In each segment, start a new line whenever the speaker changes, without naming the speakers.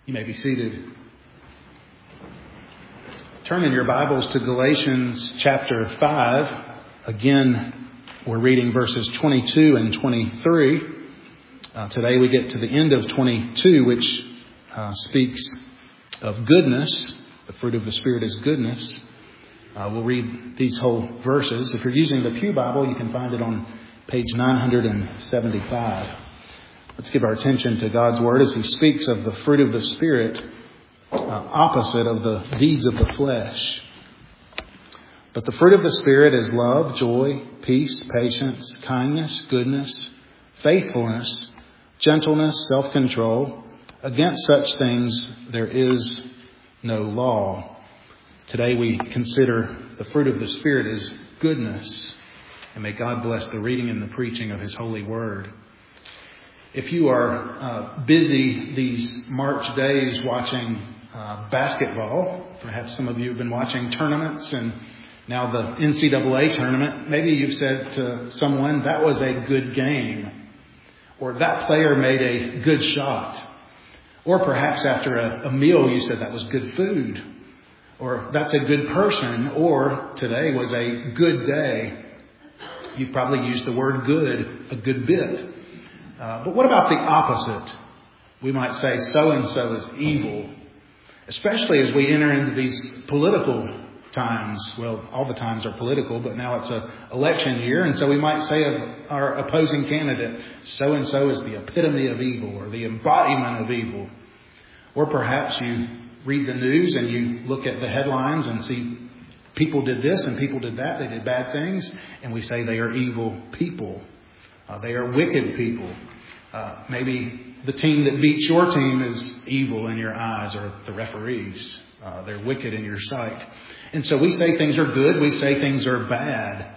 You may be seated. Turn in your Bibles to Galatians chapter 5. Again, we're reading verses 22 and 23. Today we get to the end of 22, which speaks of goodness. The fruit of the Spirit is goodness. We'll read these whole verses. If you're using the Pew Bible, you can find it on page 975. Let's give our attention to God's Word as He speaks of the fruit of the Spirit, opposite of the deeds of the flesh. But the fruit of the Spirit is love, joy, peace, patience, kindness, goodness, faithfulness, gentleness, self-control. Against such things there is no law. Today we consider the fruit of the Spirit is goodness. And may God bless the reading and the preaching of His holy Word. If you are busy these March days watching basketball, perhaps some of you have been watching tournaments and now the NCAA tournament, maybe you've said to someone, that was a good game. Or that player made a good shot. Or perhaps after a meal you said that was good food. Or that's a good person. Or today was a good day. You've probably used the word good a good bit. But what about the opposite? We might say so-and-so is evil. Especially as we enter into these political times. Well, all the times are political, but now it's an election year. And so we might say of our opposing candidate, so-and-so is the epitome of evil or the embodiment of evil. Or perhaps you read the news and you look at the headlines and see people did this and people did that. They did bad things. And we say they are evil people. They are wicked people. Maybe the team that beats your team is evil in your eyes, or the referees. They're wicked in your sight. And so we say things are good. We say things are bad.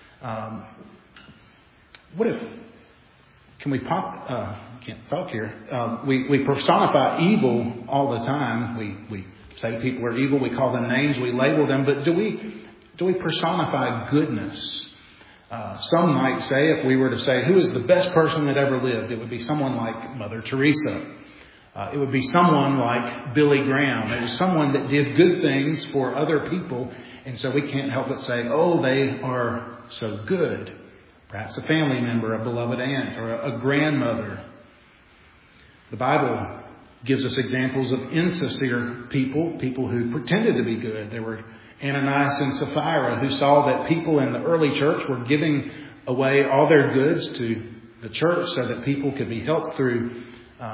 What if, can we can't talk here. We personify evil all the time. We say people are evil. We call them names. We label them. But do we personify goodness? Some might say, if we were to say, who is the best person that ever lived? It would be someone like Mother Teresa. It would be someone like Billy Graham. It was someone that did good things for other people. And so we can't help but say, oh, they are so good. Perhaps a family member, a beloved aunt, or a grandmother. The Bible gives us examples of insincere people who pretended to be good. There were Ananias and Sapphira, who saw that people in the early church were giving away all their goods to the church so that people could be helped through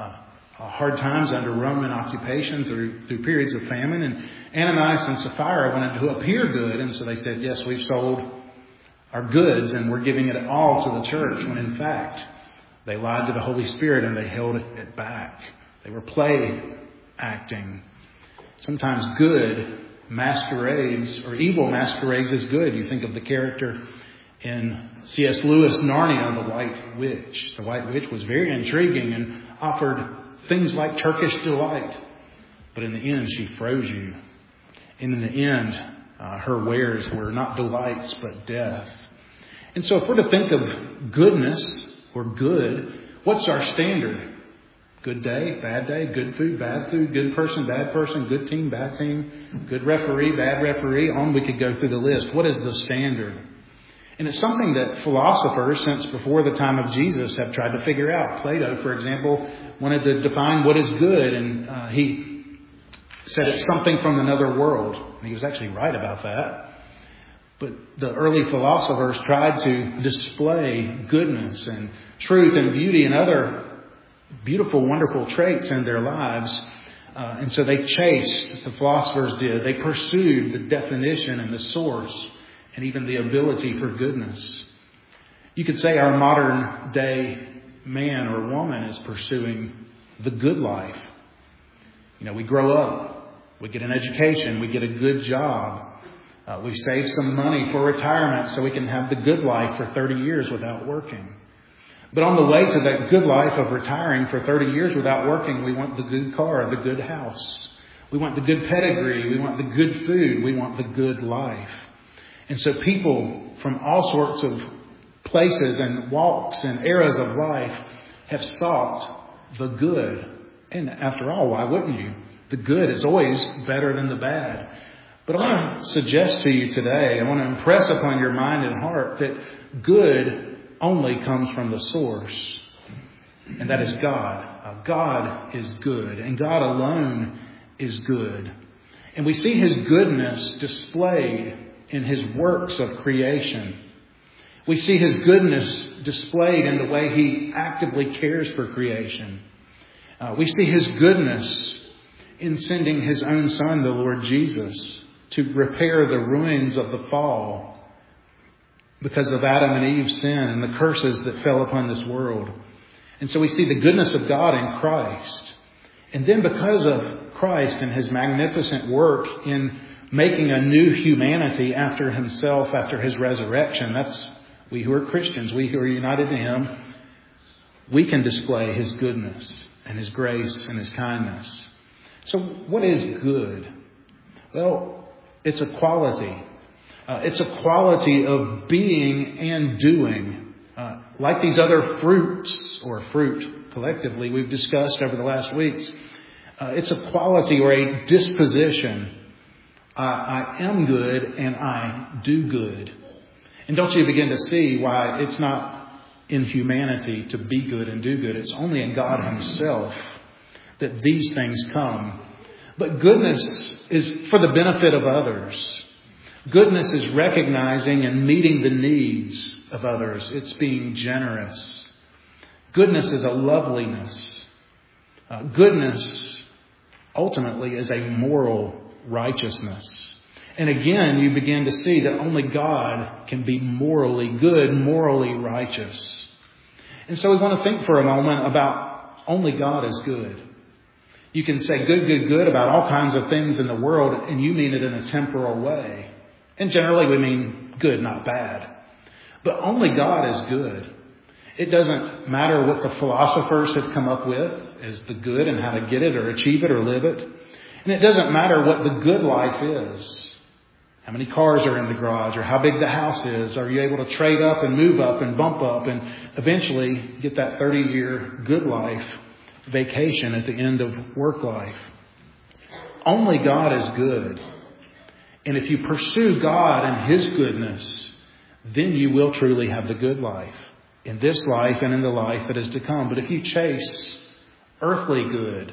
hard times under Roman occupation, through periods of famine. And Ananias and Sapphira wanted to appear good, and so they said, yes, we've sold our goods and we're giving it all to the church, when in fact they lied to the Holy Spirit and they held it back. They were play acting. Sometimes good masquerades, or evil masquerades as good. You think of the character in C.S. Lewis' Narnia, the White Witch. The White Witch was very intriguing and offered things like Turkish delight. But in the end, she froze you. And in the end, her wares were not delights, but death. And so if we're to think of goodness or good, what's our standard? Good day, good food, bad food, good person, good team, bad team, good referee, bad referee. On we could go through the list. What is the standard? And it's something that philosophers since before the time of Jesus have tried to figure out. Plato, for example, wanted to define what is good, and he said it's something from another world. And he was actually right about that. But the early philosophers tried to display goodness and truth and beauty and other beautiful, wonderful traits in their lives. And so they chased, the philosophers did. They pursued the definition and the source and even the ability for goodness. You could say our modern day man or woman is pursuing the good life. You know, we grow up, we get an education, we get a good job. We save some money for retirement so we can have the good life for 30 years without working. But on the way to that good life of retiring for 30 years without working, we want the good car, the good house. We want the good pedigree. We want the good food. We want the good life. And so people from all sorts of places and walks and eras of life have sought the good And after all, why wouldn't you? The good is always better than the bad. But I want to suggest to you today, I want to impress upon your mind and heart that good only comes from the source. And that is God. God is good. And God alone is good. And we see His goodness displayed in His works of creation. We see His goodness displayed in the way He actively cares for creation. We see His goodness in sending His own Son, the Lord Jesus, to repair the ruins of the fall because of Adam and Eve's sin and the curses that fell upon this world. And so we see the goodness of God in Christ. And then because of Christ and His magnificent work in making a new humanity after Himself, after His resurrection, that's we who are Christians, we who are united to Him, we can display His goodness and His grace and His kindness. So what is good? Well, it's a quality. It's a quality of being and doing. Like these other fruits, or fruit collectively, we've discussed over the last weeks. It's a quality or a disposition. I am good and I do good. And don't you begin to see why it's not in humanity to be good and do good. It's only in God Himself that these things come. But goodness is for the benefit of others. Goodness is recognizing and meeting the needs of others. It's being generous. Goodness is a loveliness. Goodness ultimately is a moral righteousness. And again, you begin to see that only God can be morally good, morally righteous. And so we want to think for a moment about only God is good. You can say good, good, good about all kinds of things in the world, and you mean it in a temporal way. And generally we mean good, not bad. But only God is good. It doesn't matter what the philosophers have come up with as the good and how to get it or achieve it or live it. And it doesn't matter what the good life is. How many cars are in the garage or how big the house is. Are you able to trade up and move up and bump up and eventually get that 30-year good life vacation at the end of work life? Only God is good. And if you pursue God and His goodness, then you will truly have the good life in this life and in the life that is to come. But if you chase earthly good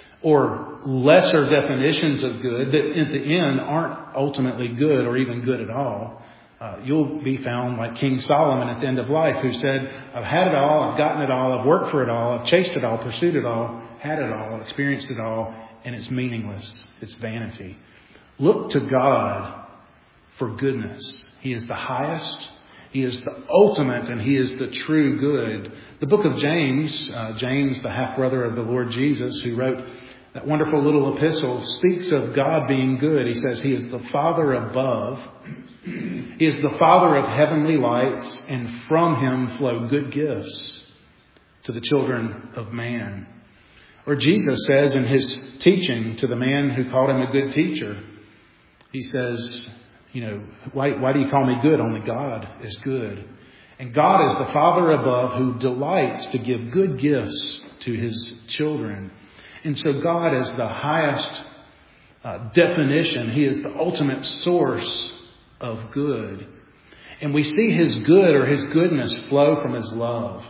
or lesser definitions of good that at the end aren't ultimately good or even good at all, you'll be found like King Solomon at the end of life, who said, I've had it all, I've gotten it all, I've worked for it all, I've chased it all, pursued it all, had it all, experienced it all, and it's meaningless. It's vanity. Look to God for goodness. He is the highest, He is the ultimate, and He is the true good. The book of James, James, the half-brother of the Lord Jesus, who wrote that wonderful little epistle, speaks of God being good. He says He is the Father above. He is the Father of heavenly lights, and from Him flow good gifts to the children of man. Or Jesus says in His teaching to the man who called Him a good teacher, He says, why do you call me good? Only God is good. And God is the Father above who delights to give good gifts to His children. And so God is the highest definition. He is the ultimate source of good. And we see His good or His goodness flow from His love,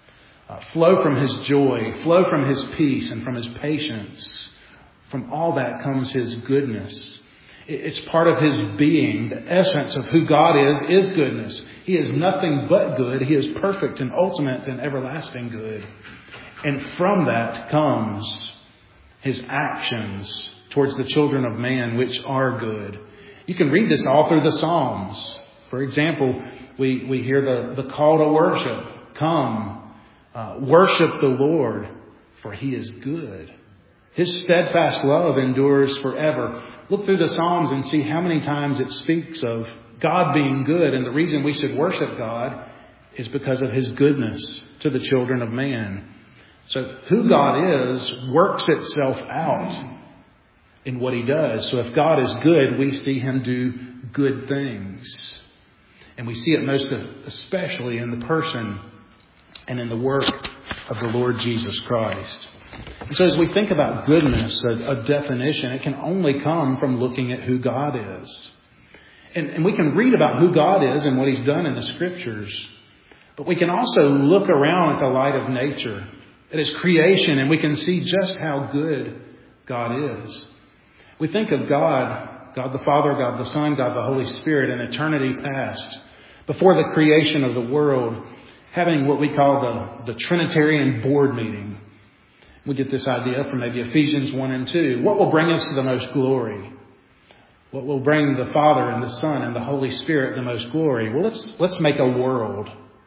flow from His joy, flow from His peace and from His patience. From all that comes His goodness. It's part of His being. The essence of who God is goodness. He is nothing but good. He is perfect and ultimate and everlasting good. And from that comes His actions towards the children of man, which are good. You can read this all through the Psalms. For example, we hear the call to worship. Come, worship the Lord, for He is good. His steadfast love endures forever. Look through the Psalms and see how many times it speaks of God being good. And the reason we should worship God is because of His goodness to the children of man. So who God is works itself out in what He does. So if God is good, we see Him do good things. And we see it most especially in the person and in the work of the Lord Jesus Christ. And so as we think about goodness, a definition, it can only come from looking at who God is. And we can read about who God is and what He's done in the Scriptures. But we can also look around at the light of nature, at His creation, and we can see just how good God is. We think of God the Father, God the Son, God the Holy Spirit in eternity past, before the creation of the world, having what we call the Trinitarian board meeting. We get this idea from maybe Ephesians 1 and 2. What will bring us to the most glory? What will bring the Father and the Son and the Holy Spirit the most glory? Well, let's make a world.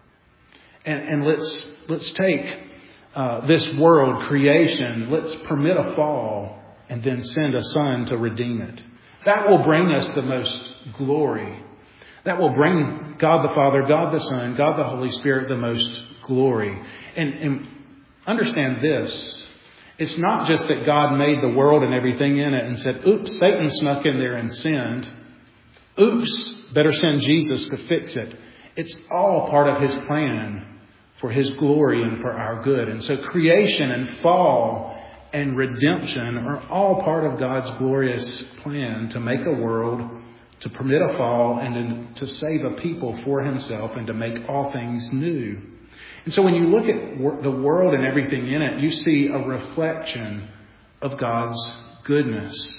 And let's take this world, creation, let's permit a fall and then send a Son to redeem it. That will bring us the most glory. That will bring God the Father, God the Son, God the Holy Spirit the most glory. And understand this. It's not just that God made the world and everything in it and said, oops, Satan snuck in there and sinned. Oops, better send Jesus to fix it. It's all part of His plan for His glory and for our good. And so creation and fall and redemption are all part of God's glorious plan to make a world, to permit a fall, and to save a people for Himself and to make all things new. And so when you look at the world and everything in it, you see a reflection of God's goodness.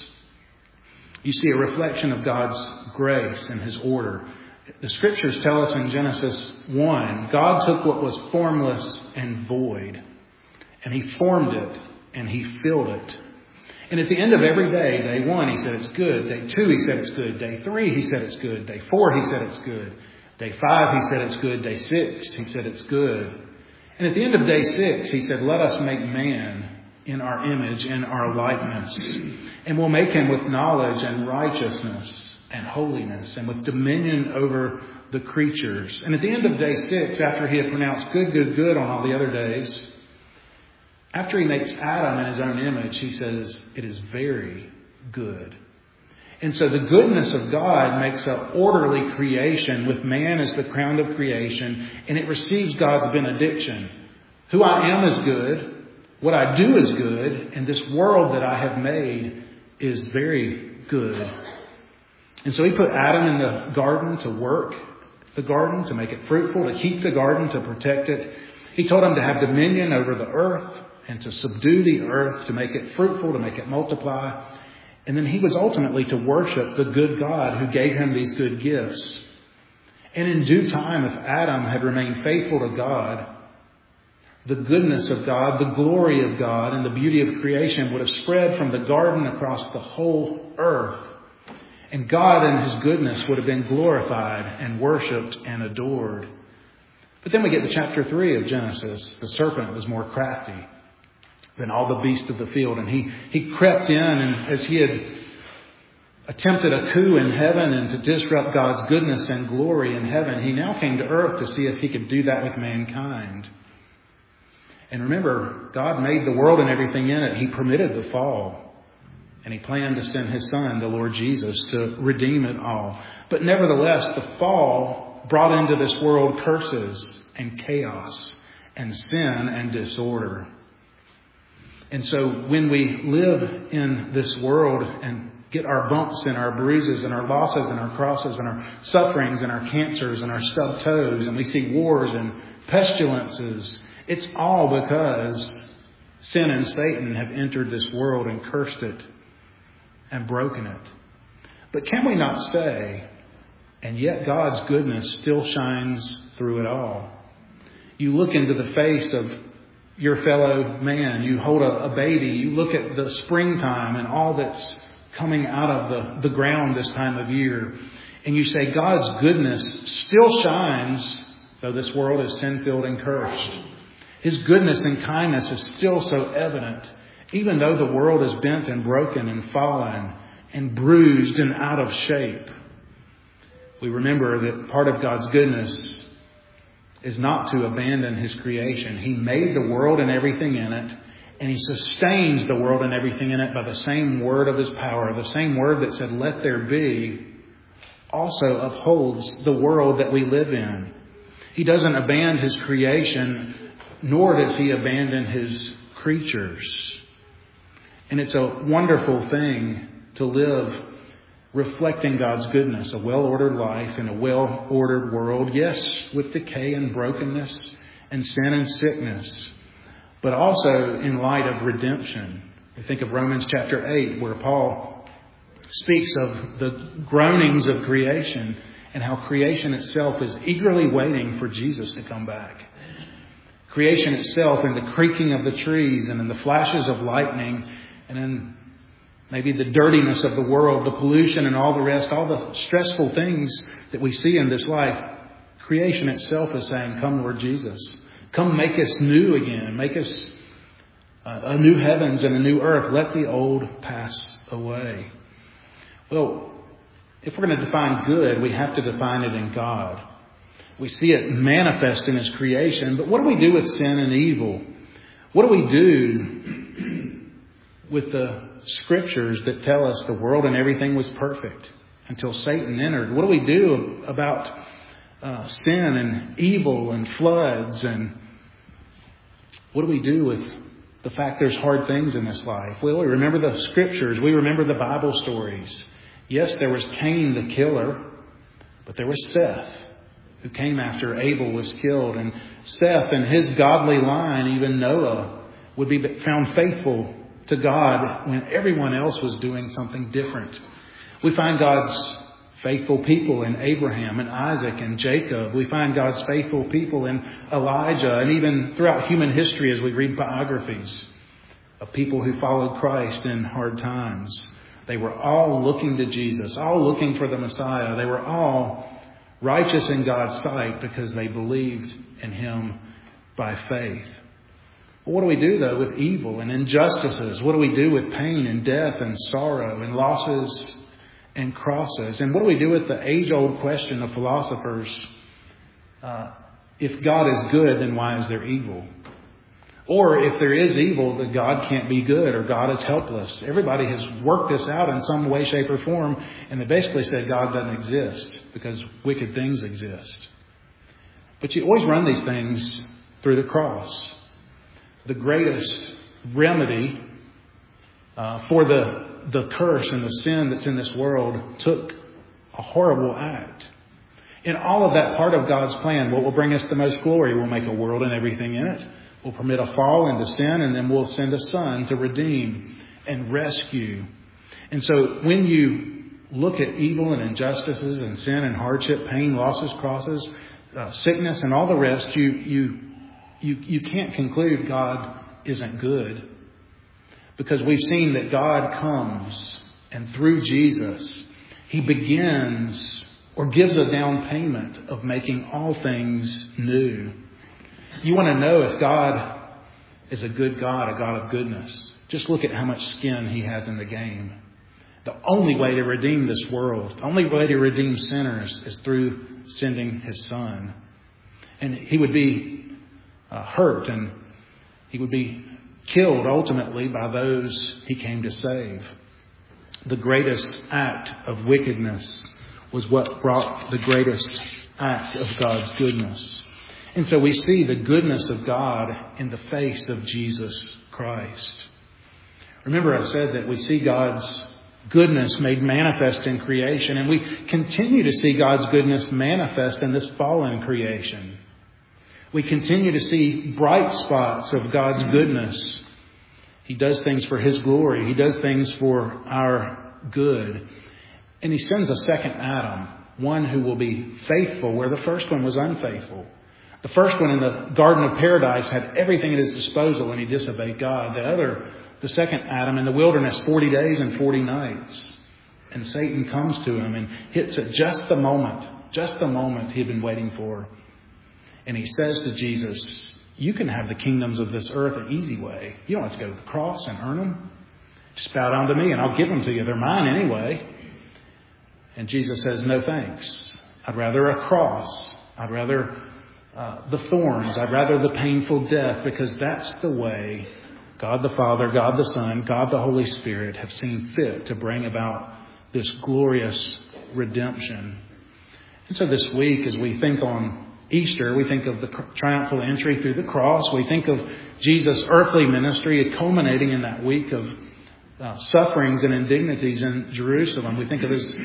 You see a reflection of God's grace and His order. The Scriptures tell us in Genesis 1, God took what was formless and void, and He formed it, and He filled it. And at the end of every day, day 1, He said it's good. Day 2, He said it's good. Day 3, He said it's good. Day 4, He said it's good. Day 5, He said it's good. Day 6, He said it's good. And at the end of day 6, He said, let us make man in our image, in our likeness. And we'll make him with knowledge and righteousness and holiness and with dominion over the creatures. And at the end of day 6, after He had pronounced good, good, good on all the other days, after He makes Adam in His own image, He says, it is very good. And so the goodness of God makes an orderly creation with man as the crown of creation, and it receives God's benediction. Who I am is good, what I do is good, and this world that I have made is very good. And so He put Adam in the garden to work the garden, to make it fruitful, to keep the garden, to protect it. He told him to have dominion over the earth and to subdue the earth, to make it fruitful, to make it multiply. And then He was ultimately to worship the good God who gave him these good gifts. And in due time, if Adam had remained faithful to God, the goodness of God, the glory of God, and the beauty of creation would have spread from the garden across the whole earth. And God and His goodness would have been glorified and worshipped and adored. But then we get to chapter 3 of Genesis. The serpent was more crafty than all the beasts of the field. And he crept in, and as he had attempted a coup in heaven and to disrupt God's goodness and glory in heaven, he now came to earth to see if he could do that with mankind. And remember, God made the world and everything in it. He permitted the fall. And He planned to send His Son, the Lord Jesus, to redeem it all. But nevertheless, the fall brought into this world curses and chaos and sin and disorder. And so when we live in this world and get our bumps and our bruises and our losses and our crosses and our sufferings and our cancers and our stubbed toes, and we see wars and pestilences, it's all because sin and Satan have entered this world and cursed it and broken it. But can we not say, and yet God's goodness still shines through it all? You look into the face of your fellow man. You hold a baby. You look at the springtime and all that's coming out of the ground this time of year. And you say, God's goodness still shines, though this world is sin-filled and cursed. His goodness and kindness is still so evident, even though the world is bent and broken and fallen and bruised and out of shape. We remember that part of God's goodness is not to abandon His creation. He made the world and everything in it, and He sustains the world and everything in it by the same word of His power. The same word that said, let there be, also upholds the world that we live in. He doesn't abandon His creation, nor does He abandon His creatures. And it's a wonderful thing to live reflecting God's goodness, a well-ordered life in a well-ordered world. Yes, with decay and brokenness and sin and sickness, but also in light of redemption. We think of Romans chapter 8, where Paul speaks of the groanings of creation and how creation itself is eagerly waiting for Jesus to come back. Creation itself in the creaking of the trees and in the flashes of lightning and in maybe the dirtiness of the world, the pollution and all the rest, all the stressful things that we see in this life. Creation itself is saying, come Lord Jesus. Come make us new again. Make us a new heavens and a new earth. Let the old pass away. Well, if we're going to define good, we have to define it in God. We see it manifest in His creation. But what do we do with sin and evil? What do we do with the Scriptures that tell us the world and everything was perfect until Satan entered? What do we do about sin and evil and floods? And what do we do with the fact there's hard things in this life? Well, we remember the Scriptures. We remember the Bible stories. Yes, there was Cain the killer, but there was Seth who came after Abel was killed. And Seth and his godly line, even Noah, would be found faithful to God when everyone else was doing something different. We find God's faithful people in Abraham and Isaac and Jacob. We find God's faithful people in Elijah, and even throughout human history as we read biographies of people who followed Christ in hard times. They were all looking to Jesus, all looking for the Messiah. They were all righteous in God's sight because they believed in Him by faith. What do we do, though, with evil and injustices? What do we do with pain and death and sorrow and losses and crosses? And what do we do with the age-old question of philosophers? If God is good, then why is there evil? Or if there is evil, that God can't be good or God is helpless. Everybody has worked this out in some way, shape, or form, and they basically said God doesn't exist because wicked things exist. But you always run these things through the cross. The greatest remedy for the curse and the sin that's in this world took a horrible act. In all of that part of God's plan, what will bring us the most glory? We'll make a world and everything in it. We'll permit a fall into sin, and then we'll send a Son to redeem and rescue. And so when you look at evil and injustices and sin and hardship, pain, losses, crosses, sickness, and all the rest, you can't conclude God isn't good, because we've seen that God comes and through Jesus, He begins or gives a down payment of making all things new. You want to know if God is a good God, a God of goodness. Just look at how much skin He has in the game. The only way to redeem this world, the only way to redeem sinners is through sending His Son. And He would be hurt and He would be killed ultimately by those He came to save. The greatest act of wickedness was what brought the greatest act of God's goodness. And so we see the goodness of God in the face of Jesus Christ. Remember, I said that we see God's goodness made manifest in creation, and we continue to see God's goodness manifest in this fallen creation. We continue to see bright spots of God's goodness. He does things for His glory. He does things for our good. And He sends a second Adam, one who will be faithful where the first one was unfaithful. The first one in the Garden of Paradise had everything at his disposal and he disobeyed God. The second Adam in the wilderness, 40 days and 40 nights. And Satan comes to him and hits at just the moment he had been waiting for. And he says to Jesus, you can have the kingdoms of this earth an easy way. You don't have to go to the cross and earn them. Just bow down to me and I'll give them to you. They're mine anyway. And Jesus says, no thanks. I'd rather a cross. I'd rather the thorns. I'd rather the painful death, because that's the way God the Father, God the Son, God the Holy Spirit have seen fit to bring about this glorious redemption. And so this week, as we think on Easter, we think of the triumphal entry through the cross. We think of Jesus' earthly ministry culminating in that week of sufferings and indignities in Jerusalem. We think of his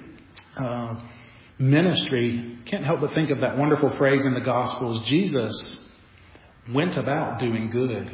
ministry. Can't help but think of that wonderful phrase in the Gospels, Jesus went about doing good.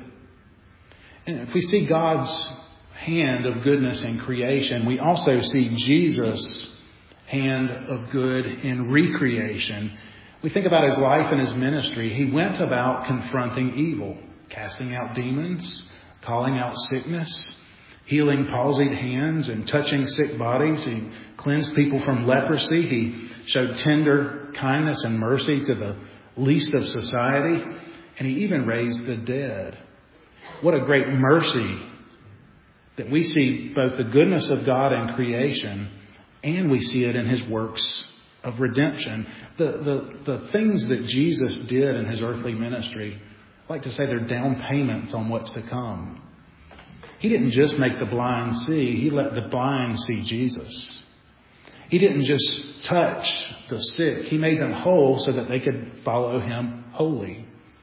And if we see God's hand of goodness in creation, we also see Jesus' hand of good in recreation. We think about his life and his ministry. He went about confronting evil, casting out demons, calling out sickness, healing palsied hands and touching sick bodies. He cleansed people from leprosy. He showed tender kindness and mercy to the least of society. And he even raised the dead. What a great mercy that we see both the goodness of God in creation and we see it in his works of redemption. The things that Jesus did in his earthly ministry, I like to say they're down payments on what's to come. He didn't just make the blind see. He let the blind see Jesus. He didn't just touch the sick. He made them whole so that they could follow him wholly.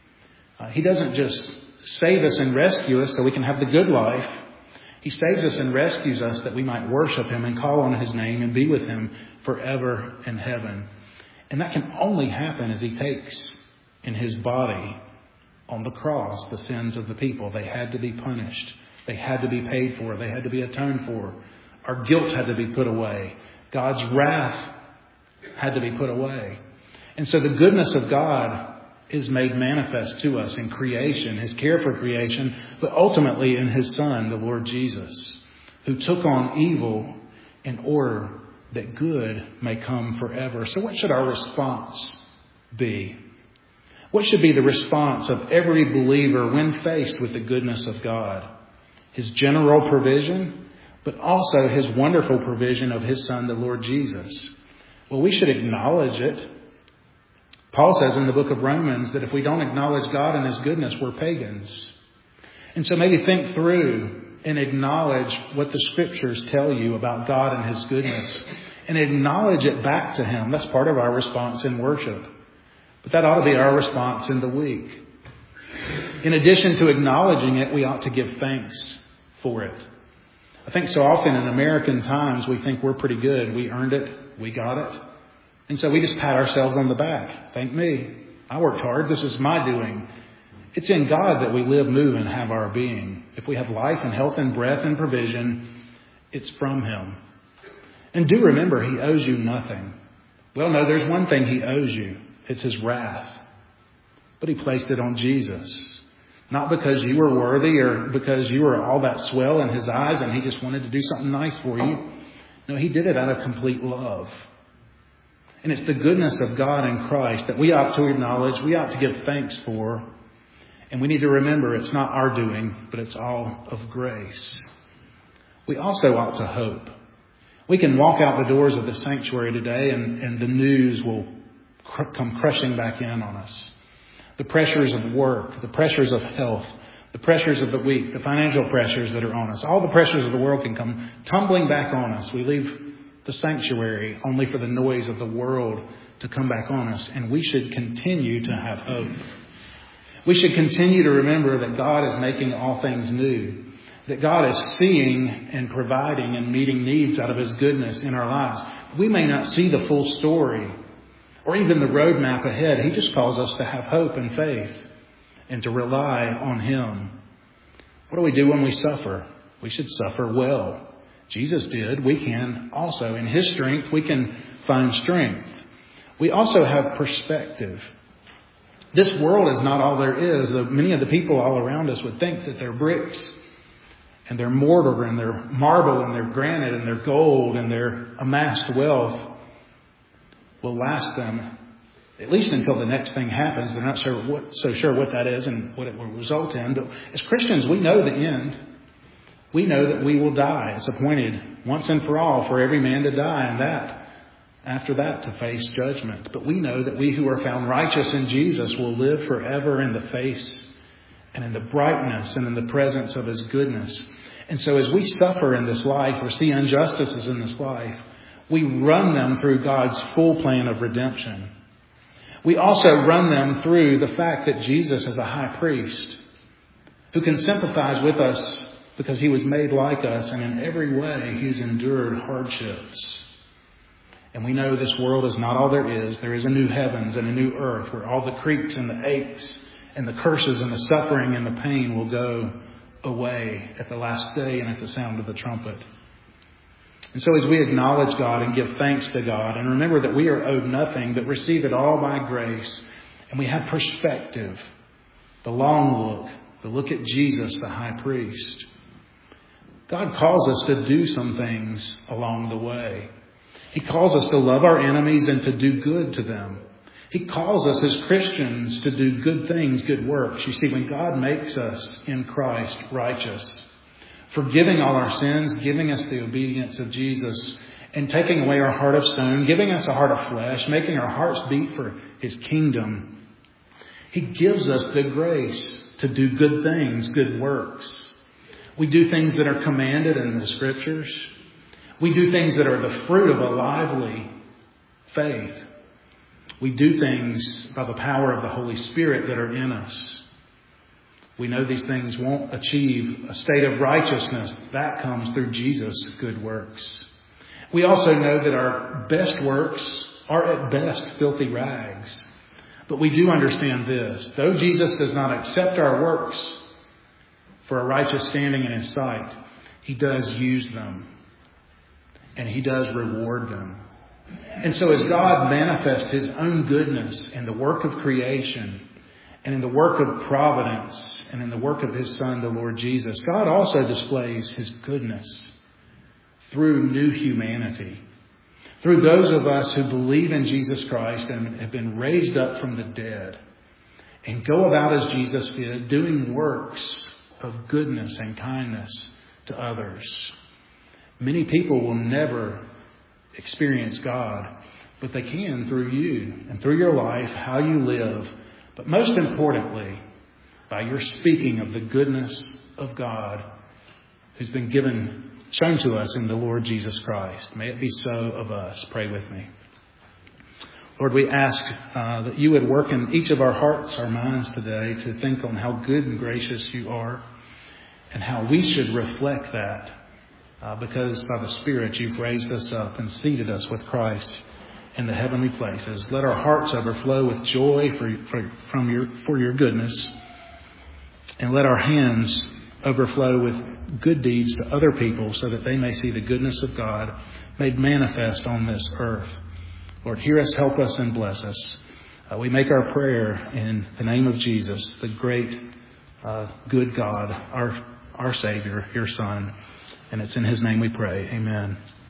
He doesn't just save us and rescue us so we can have the good life. He saves us and rescues us that we might worship him and call on his name and be with him forever in heaven. And that can only happen as he takes in his body on the cross the sins of the people. They had to be punished. They had to be paid for. They had to be atoned for. Our guilt had to be put away. God's wrath had to be put away. And so the goodness of God is made manifest to us in creation, his care for creation, but ultimately in his Son, the Lord Jesus, who took on evil in order that good may come forever. So what should our response be? What should be the response of every believer when faced with the goodness of God? His general provision, but also his wonderful provision of his Son, the Lord Jesus. Well, we should acknowledge it. Paul says in the book of Romans that if we don't acknowledge God and his goodness, we're pagans. And so maybe think through and acknowledge what the scriptures tell you about God and his goodness and acknowledge it back to him. That's part of our response in worship. But that ought to be our response in the week. In addition to acknowledging it, we ought to give thanks for it. I think so often in American times, we think we're pretty good. We earned it. We got it. And so we just pat ourselves on the back. Thank me. I worked hard. This is my doing. It's in God that we live, move, and have our being. If we have life and health and breath and provision, it's from him. And do remember, he owes you nothing. Well, no, there's one thing he owes you. It's his wrath. But he placed it on Jesus. Not because you were worthy or because you were all that swell in his eyes and he just wanted to do something nice for you. No, he did it out of complete love. And it's the goodness of God in Christ that we ought to acknowledge, we ought to give thanks for. And we need to remember it's not our doing, but it's all of grace. We also ought to hope. We can walk out the doors of the sanctuary today and the news will come crushing back in on us. The pressures of work, the pressures of health, the pressures of the week, the financial pressures that are on us. All the pressures of the world can come tumbling back on us. We leave the sanctuary only for the noise of the world to come back on us. And we should continue to have hope. We should continue to remember that God is making all things new. That God is seeing and providing and meeting needs out of his goodness in our lives. We may not see the full story or even the roadmap ahead. He just calls us to have hope and faith and to rely on him. What do we do when we suffer? We should suffer well. Jesus did. We can also. In his strength, we can find strength. We also have perspective. This world is not all there is. Many of the people all around us would think that their bricks and their mortar and their marble and their granite and their gold and their amassed wealth will last them at least until the next thing happens. They're not so sure what that is and what it will result in. But as Christians, we know the end. We know that we will die. It's appointed once and for all for every man to die, and that after that to face judgment. But we know that we who are found righteous in Jesus will live forever in the face and in the brightness and in the presence of his goodness. And so as we suffer in this life or see injustices in this life, we run them through God's full plan of redemption. We also run them through the fact that Jesus is a high priest who can sympathize with us because he was made like us, and in every way he's endured hardships. And we know this world is not all there is. There is a new heavens and a new earth where all the creaks and the aches and the curses and the suffering and the pain will go away at the last day and at the sound of the trumpet. And so as we acknowledge God and give thanks to God and remember that we are owed nothing but receive it all by grace, and we have perspective, the long look, the look at Jesus, the high priest, God calls us to do some things along the way. He calls us to love our enemies and to do good to them. He calls us as Christians to do good things, good works. You see, when God makes us in Christ righteous, forgiving all our sins, giving us the obedience of Jesus, and taking away our heart of stone, giving us a heart of flesh, making our hearts beat for his kingdom, he gives us the grace to do good things, good works. We do things that are commanded in the Scriptures. We do things that are the fruit of a lively faith. We do things by the power of the Holy Spirit that are in us. We know these things won't achieve a state of righteousness. That comes through Jesus' good works. We also know that our best works are at best filthy rags. But we do understand this. Though Jesus does not accept our works for a righteous standing in his sight, he does use them. And he does reward them. And so as God manifests his own goodness in the work of creation and in the work of providence and in the work of his Son, the Lord Jesus, God also displays his goodness through new humanity. Through those of us who believe in Jesus Christ and have been raised up from the dead and go about as Jesus did, doing works of goodness and kindness to others. Many people will never experience God, but they can through you and through your life, how you live. But most importantly, by your speaking of the goodness of God who's been shown to us in the Lord Jesus Christ. May it be so of us. Pray with me. Lord, we ask that you would work in each of our hearts, our minds today to think on how good and gracious you are and how we should reflect that because by the Spirit you've raised us up and seated us with Christ in the heavenly places. Let our hearts overflow with joy for your goodness, and let our hands overflow with good deeds to other people so that they may see the goodness of God made manifest on this earth. Lord, hear us, help us, and bless us. We make our prayer in the name of Jesus, the great, good God, our Savior, your Son. And it's in his name we pray. Amen.